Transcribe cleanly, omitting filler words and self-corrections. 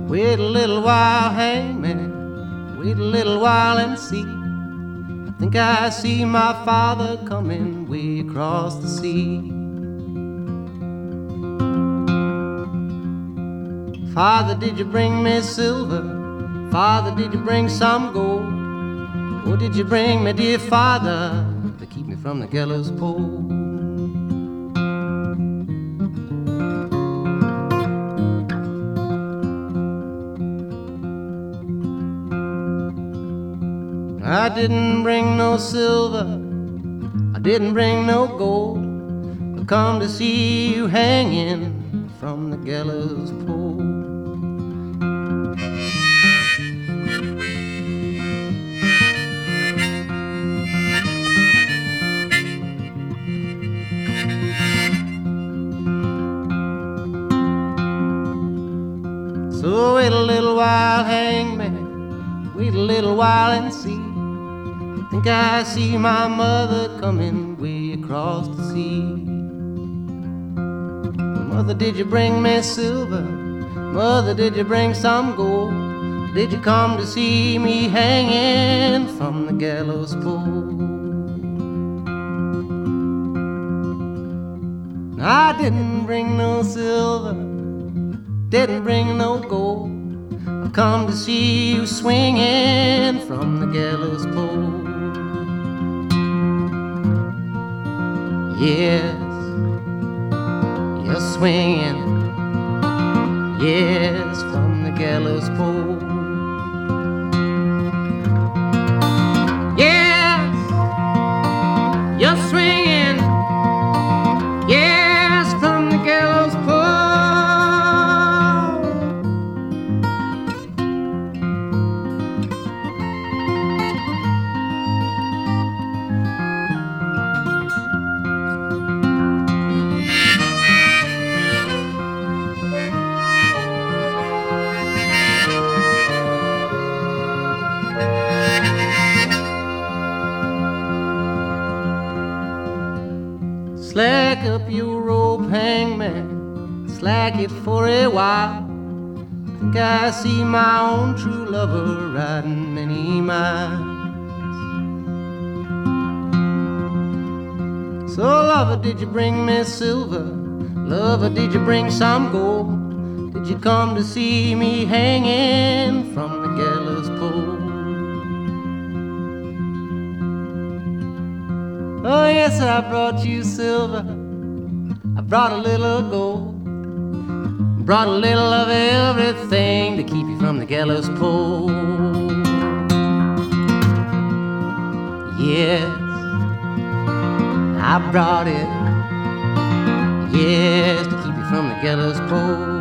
Wait a little while, hangman, wait a little while and see. I think I see my father coming way across the sea. Father, did you bring me silver? Father, did you bring some gold? Or did you bring me, dear father, to keep me from the gallows pole? I didn't bring no silver, I didn't bring no gold. I come to see you hanging from the gallows pole. So wait a little while, hangman, wait a little while and see. I think I see my mother coming way across the sea. Mother, did you bring me silver? Mother, did you bring some gold? Did you come to see me hanging from the gallows pole? I didn't bring no silver, didn't bring no gold. I've come to see you swinging from the gallows pole. Yes, you're swinging, yes, from the gallows pole. Yes, you're swinging, yes, from the gallows pole. Slack up your rope, hangman, slack it for a while. Think I see my own true lover riding many miles. So lover, did you bring me silver? Lover, did you bring some gold? Did you come to see me hanging from the gallows pole? Oh yes, I brought you silver, I brought a little gold, brought a little of everything to keep you from the gallows pole. Yes, I brought it, yes, to keep you from the gallows pole.